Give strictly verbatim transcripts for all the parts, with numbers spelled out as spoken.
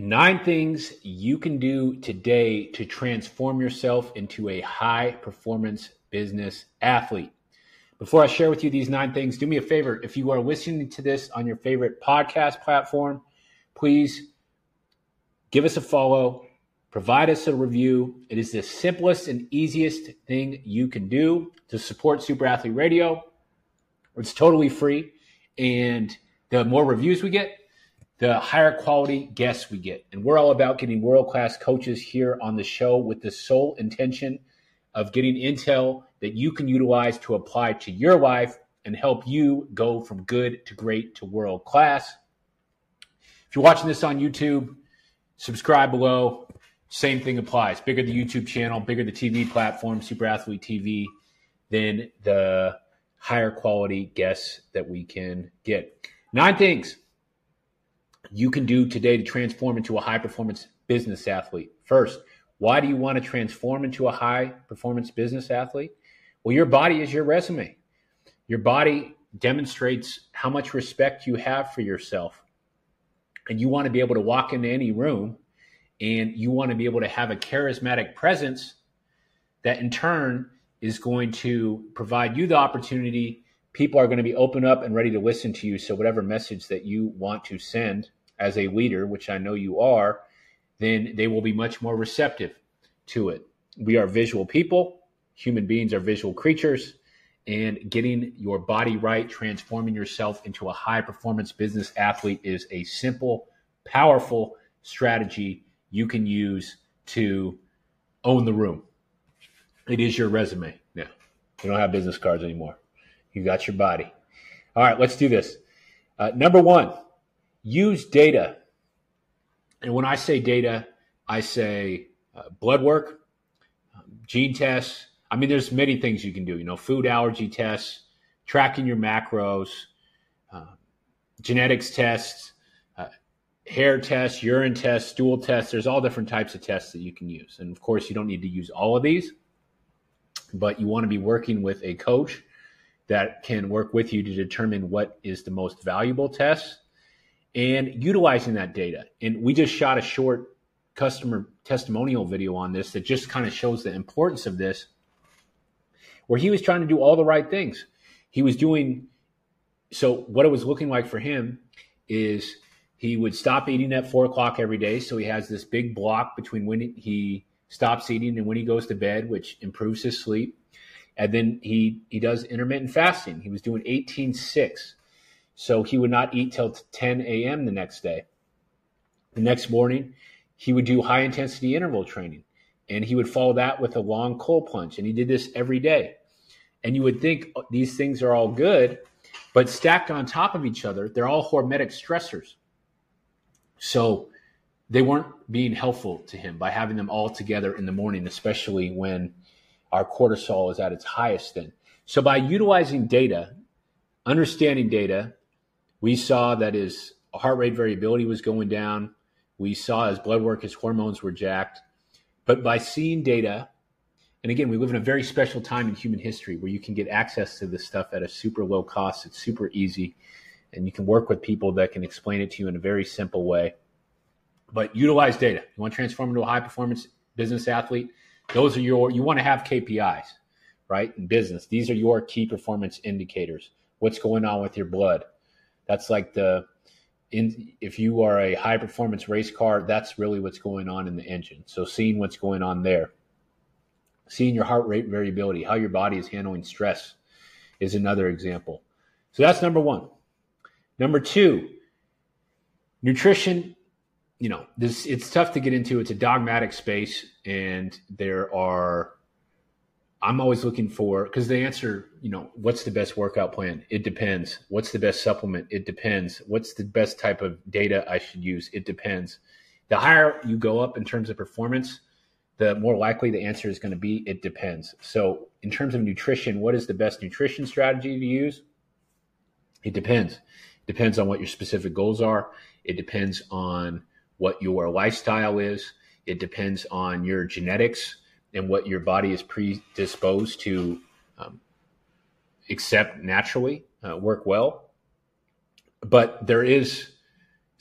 Nine things you can do today to transform yourself into a high-performance business athlete. Before I share with you these nine things, do me a favor. If you are listening to this on your favorite podcast platform, please give us a follow, provide us a review. It is the simplest and easiest thing you can do to support Super Athlete Radio. It's totally free, and the more reviews we get, the higher quality guests we get. And we're all about getting world-class coaches here on the show with the sole intention of getting intel that you can utilize to apply to your life and help you go from good to great to world-class. If you're watching this on YouTube, subscribe below. Same thing applies. Bigger the YouTube channel, bigger the T V platform, Super Athlete T V, then the higher quality guests that we can get. Nine things you can do today to transform into a high-performance business athlete. First, why do you want to transform into a high-performance business athlete? Well, your body is your resume. Your body demonstrates how much respect you have for yourself. And you want to be able to walk into any room, and you want to be able to have a charismatic presence that in turn is going to provide you the opportunity. People are going to be open up and ready to listen to you. So whatever message that you want to send as a leader, which I know you are, then they will be much more receptive to it. We are visual people. Human beings are visual creatures. And getting your body right, transforming yourself into a high-performance business athlete is a simple, powerful strategy you can use to own the room. It is your resume. Now, you don't have business cards anymore. You got your body. All right, let's do this. Uh, number one, use data. And when I say data, I say uh, blood work, um, gene tests. I mean, there's many things you can do, you know, food allergy tests, tracking your macros, uh, genetics tests, uh, hair tests, urine tests, stool tests. There's all different types of tests that you can use. And of course, you don't need to use all of these, but you want to be working with a coach that can work with you to determine what is the most valuable test and utilizing that data. And we just shot a short customer testimonial video on this that just kind of shows the importance of this, where he was trying to do all the right things. He was doing, so what it was looking like for him is he would stop eating at four o'clock every day. So he has this big block between when he stops eating and when he goes to bed, which improves his sleep. And then he, he does intermittent fasting. He was doing eighteen six. So he would not eat till ten a.m. the next day. The next morning, he would do high-intensity interval training. And he would follow that with a long cold plunge. And he did this every day. And you would think these things are all good, but stacked on top of each other, they're all hormetic stressors. So they weren't being helpful to him by having them all together in the morning, especially when our cortisol is at its highest then. So by utilizing data, understanding data, we saw that his heart rate variability was going down. We saw his blood work, his hormones were jacked. But by seeing data, and again, we live in a very special time in human history where you can get access to this stuff at a super low cost. It's super easy, and you can work with people that can explain it to you in a very simple way. But utilize data. You want to transform into a high-performance business athlete? Those are your, you want to have K P Is, right, in business. These are your key performance indicators. What's going on with your blood? That's like the, in, if you are a high-performance race car, that's really what's going on in the engine. So seeing what's going on there. Seeing your heart rate variability, how your body is handling stress is another example. So that's number one. Number two, nutrition. You know, this, it's tough to get into. It's a dogmatic space, and there are, I'm always looking for, because the answer, you know, what's the best workout plan? It depends. What's the best supplement? It depends. What's the best type of data I should use? It depends. The higher you go up in terms of performance, the more likely the answer is going to be, it depends. So in terms of nutrition, what is the best nutrition strategy to use? It depends. It depends on what your specific goals are. It depends on what your lifestyle is. It depends on your genetics and what your body is predisposed to um, accept naturally, uh, work well. But there is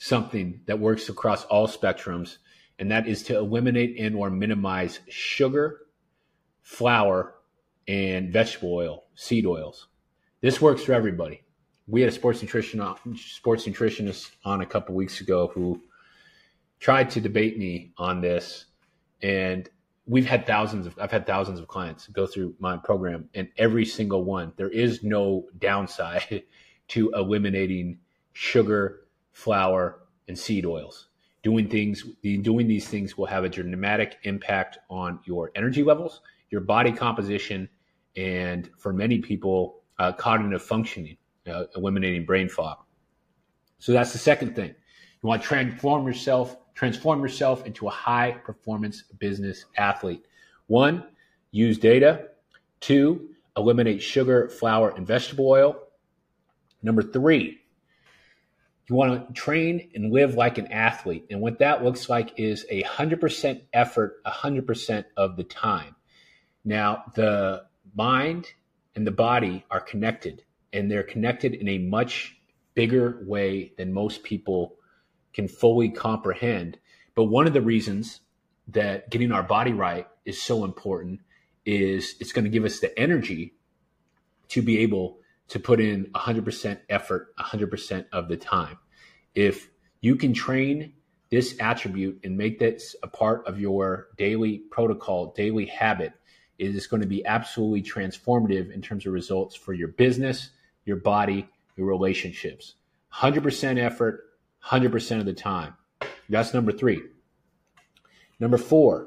something that works across all spectrums, and that is to eliminate and or minimize sugar, flour, and vegetable oil, seed oils. This works for everybody. We had a sports nutrition sports nutritionist on a couple weeks ago who tried to debate me on this, and we've had thousands of I've had thousands of clients go through my program, and every single one, there is no downside to eliminating sugar, flour, and seed oils. Doing things, doing these things will have a dramatic impact on your energy levels, your body composition, and for many people, uh, cognitive functioning, uh, eliminating brain fog. So that's the second thing. You want to transform yourself, transform yourself into a high performance business athlete. One, use data. Two, eliminate sugar, flour, and vegetable oil. Number three, you want to train and live like an athlete. And what that looks like is a one hundred percent effort, one hundred percent of the time. Now, the mind and the body are connected, and they're connected in a much bigger way than most people can fully comprehend. But one of the reasons that getting our body right is so important is it's going to give us the energy to be able to put in one hundred percent effort one hundred percent of the time. If you can train this attribute and make this a part of your daily protocol, daily habit, it is going to be absolutely transformative in terms of results for your business, your body, your relationships. one hundred percent effort, one hundred percent of the time. That's number three. Number four,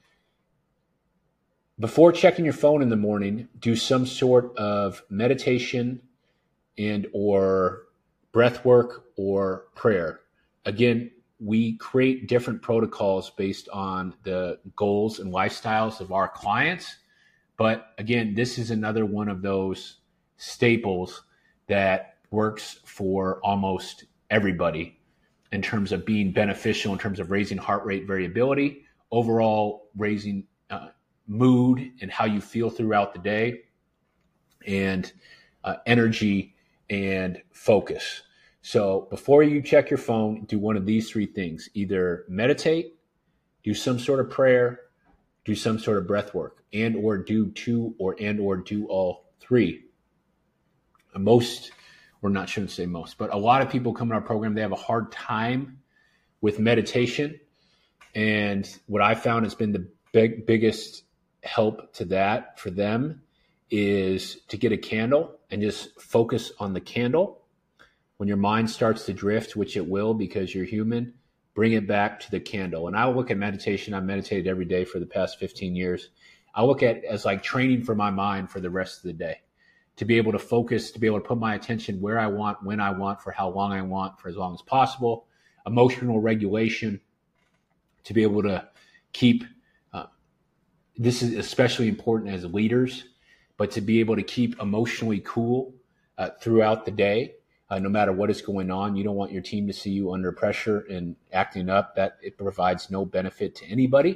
before checking your phone in the morning, do some sort of meditation and or breath work or prayer. Again, we create different protocols based on the goals and lifestyles of our clients. But again, this is another one of those staples that works for almost everybody in terms of being beneficial, in terms of raising heart rate variability, overall raising uh, mood and how you feel throughout the day, and uh, energy and focus. So before you check your phone, do one of these three things. Either meditate, do some sort of prayer, do some sort of breath work, and or do two or and or do all three. Most, or not shouldn't say most, but a lot of people come in our program, they have a hard time with meditation. And what I found has been the big, biggest help to that for them is to get a candle and just focus on the candle. When your mind starts to drift, which it will because you're human, bring it back to the candle. And I look at meditation. I've meditated every day for the past fifteen years. I look at it as like training for my mind for the rest of the day, to be able to focus, to be able to put my attention where I want, when I want, for how long I want, for as long as possible. Emotional regulation, to be able to keep, uh, this is especially important as leaders, but to be able to keep emotionally cool uh, throughout the day. Uh, no matter what is going on, you don't want your team to see you under pressure and acting up. That it provides no benefit to anybody.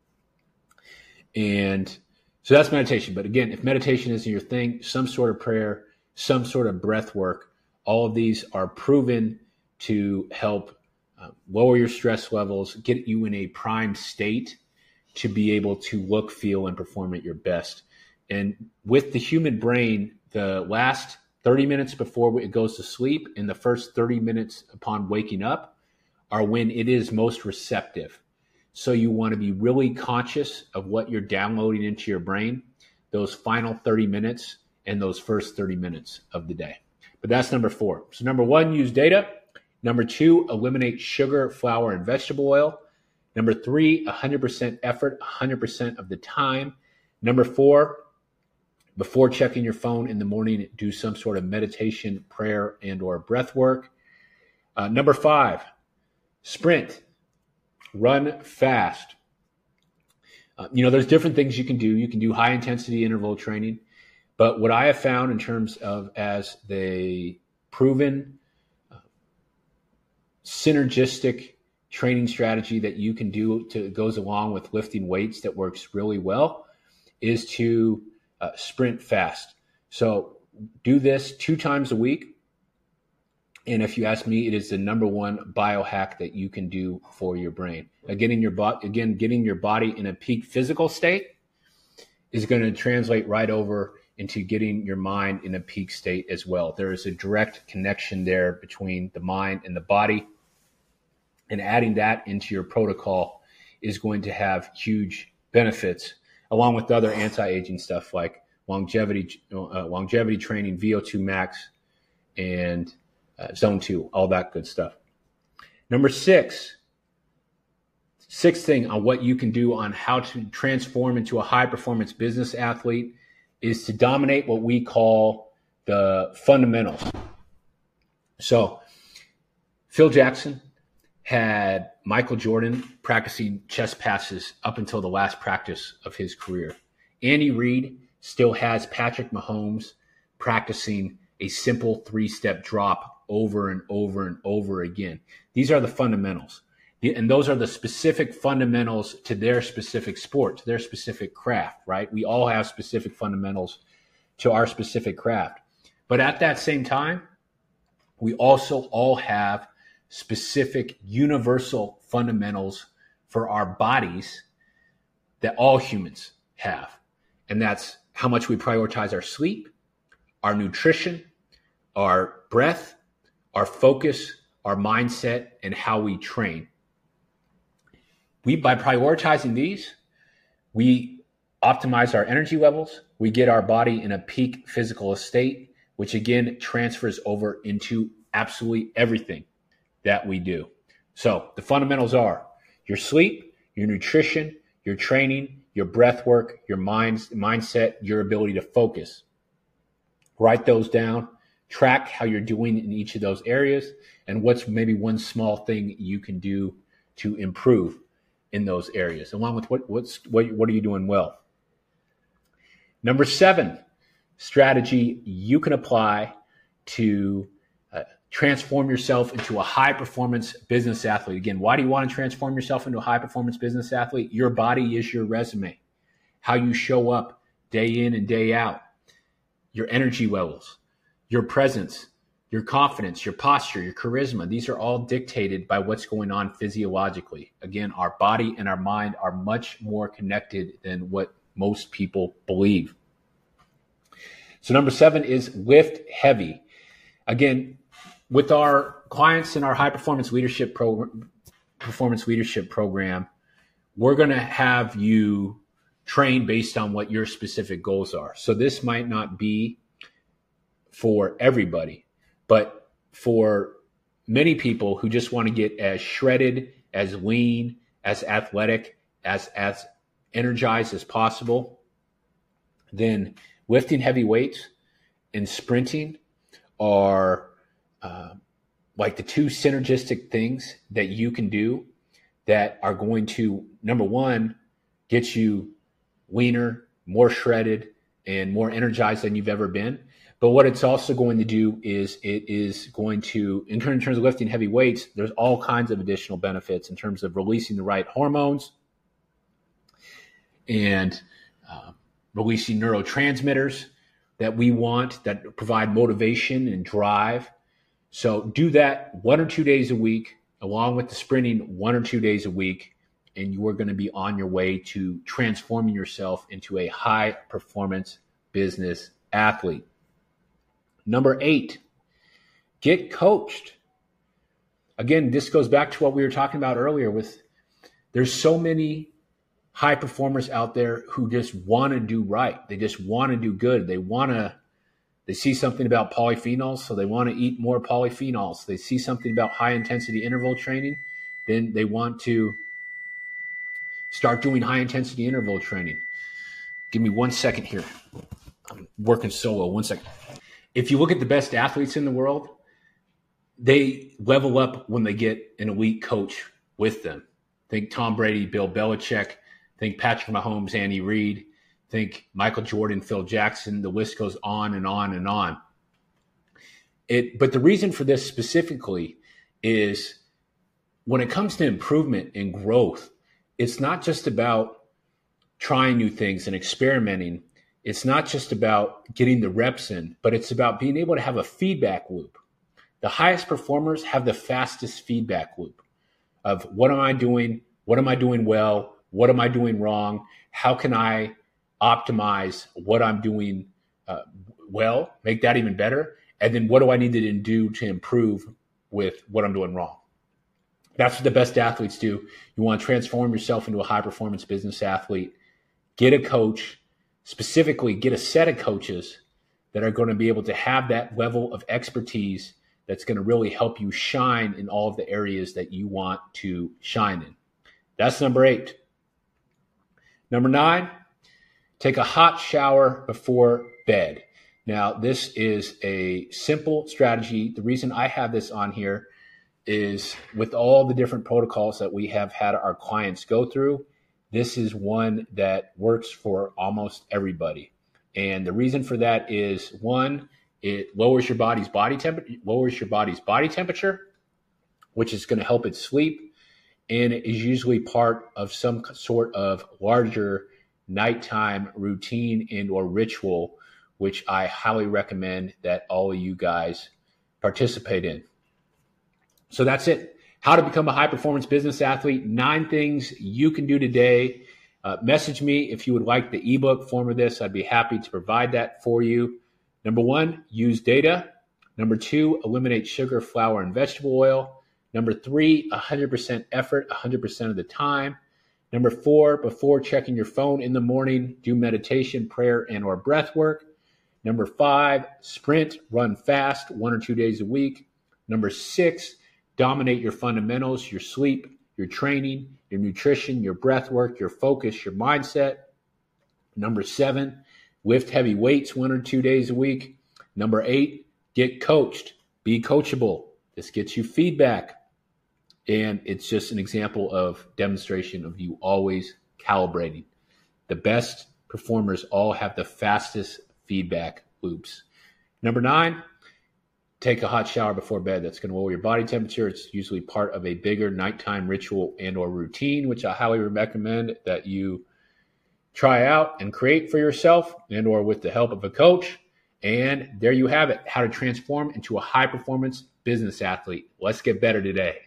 And so that's meditation. But again, if meditation isn't your thing, some sort of prayer, some sort of breath work, all of these are proven to help uh, lower your stress levels, get you in a prime state to be able to look, feel, and perform at your best. And with the human brain, the last thirty minutes before it goes to sleep and the first thirty minutes upon waking up are when it is most receptive. So you want to be really conscious of what you're downloading into your brain, those final thirty minutes and those first thirty minutes of the day. But that's number four. So number one, use data. Number two, eliminate sugar, flour, and vegetable oil. Number three, one hundred percent effort, one hundred percent of the time. Number four, before checking your phone in the morning, do some sort of meditation, prayer, and or breath work. Uh, number five, sprint, run fast. Uh, you know, there's different things you can do. You can do high intensity interval training, but what I have found in terms of as the proven uh, synergistic training strategy that you can do to goes along with lifting weights that works really well is to Uh, sprint fast. So do this two times a week And if you ask me, it is the number one biohack that you can do for your brain. Again, in your bo- again, getting your body in a peak physical state is going to translate right over into getting your mind in a peak state as well. There is a direct connection there between the mind and the body. And adding that into your protocol is going to have huge benefits, along with other anti-aging stuff like longevity, uh, longevity training, V O two max, and uh, zone two, all that good stuff. Number six, sixth thing on what you can do on how to transform into a high-performance business athlete is to dominate what we call the fundamentals. So Phil Jackson had Michael Jordan practicing chest passes up until the last practice of his career. Andy Reid still has Patrick Mahomes practicing a simple three-step drop over and over and over again. These are the fundamentals. And those are the specific fundamentals to their specific sport, to their specific craft, right? We all have specific fundamentals to our specific craft. But at that same time, we also all have specific universal fundamentals for our bodies that all humans have. And that's how much we prioritize our sleep, our nutrition, our breath, our focus, our mindset, and how we train. We, by prioritizing these, we optimize our energy levels. We get our body in a peak physical state, which again transfers over into absolutely everything that we do. So the fundamentals are your sleep, your nutrition, your training, your breath work, your minds, mindset, your ability to focus. Write those down, track how you're doing in each of those areas, and what's maybe one small thing you can do to improve in those areas, along with what what's what, what are you doing well. Number seven, strategy you can apply to uh, transform yourself into a high-performance business athlete. Again, why do you want to transform yourself into a high-performance business athlete? Your body is your resume. How you show up day in and day out, your energy levels, your presence, your confidence, your posture, your charisma. These are all dictated by what's going on physiologically. Again, our body and our mind are much more connected than what most people believe. So number seven is lift heavy. Again, with our clients in our high performance leadership program, performance leadership program, we're going to have you train based on what your specific goals are. So this might not be for everybody, but for many people who just want to get as shredded, as lean, as athletic, as, as energized as possible, then lifting heavy weights and sprinting are uh, like the two synergistic things that you can do that are going to, number one, get you leaner, more shredded, and more energized than you've ever been. But what it's also going to do is it is going to, in terms of lifting heavy weights, there's all kinds of additional benefits in terms of releasing the right hormones and uh, releasing neurotransmitters that we want that provide motivation and drive. So do that one or two days a week, along with the sprinting one or two days a week, and you are going to be on your way to transforming yourself into a high performance business athlete. Number eight, get coached. Again, this goes back to what we were talking about earlier with there's so many high performers out there who just want to do right. They just want to do good. They want to, they see something about polyphenols, so they want to eat more polyphenols. They see something about high intensity interval training, then they want to start doing high intensity interval training. Give me one second here. I'm working solo. One second. If you look at the best athletes in the world, they level up when they get an elite coach with them. Think Tom Brady, Bill Belichick. Think Patrick Mahomes, Andy Reid. Think Michael Jordan, Phil Jackson. The list goes on and on and on. It, but the reason for this specifically is when it comes to improvement and growth, it's not just about trying new things and experimenting. It's not just about getting the reps in, but it's about being able to have a feedback loop The highest performers have the fastest feedback loop of what am I doing? What am I doing well? What am I doing wrong? How can I optimize what I'm doing uh, well, make that even better? And then what do I need to do to improve with what I'm doing wrong? That's what the best athletes do. You want to transform yourself into a high-performance business athlete. Get a coach, specifically get a set of coaches that are going to be able to have that level of expertise that's going to really help you shine in all of the areas that you want to shine in. That's number eight. Number nine, take a hot shower before bed. Now, this is a simple strategy. The reason I have this on here is with all the different protocols that we have had our clients go through, this is one that works for almost everybody. And the reason for that is, one, it lowers your body's body temperature, lowers your body's body temperature, which is going to help it sleep, and it is usually part of some sort of larger nighttime routine and or ritual, which I highly recommend that all of you guys participate in. So that's it. How to become a high-performance business athlete. Nine things you can do today. Uh, message me if you would like the ebook form of this. I'd be happy to provide that for you. Number one, use data. Number two, eliminate sugar, flour, and vegetable oil. Number three, one hundred percent effort, one hundred percent of the time. Number four, before checking your phone in the morning, do meditation, prayer, and or breath work. Number five, sprint, run fast, one or two days a week. Number six, dominate your fundamentals, your sleep, your training, your nutrition, your breath work, your focus, your mindset. Number seven, lift heavy weights one or two days a week. Number eight, get coached. Be coachable. This gets you feedback. And it's just an example of demonstration of you always calibrating. The best performers all have the fastest feedback loops. Number nine, take a hot shower before bed. That's going to lower your body temperature. It's usually part of a bigger nighttime ritual and or routine, which I highly recommend that you try out and create for yourself and or with the help of a coach. And there you have it, how to transform into a high-performance business athlete. Let's get better today.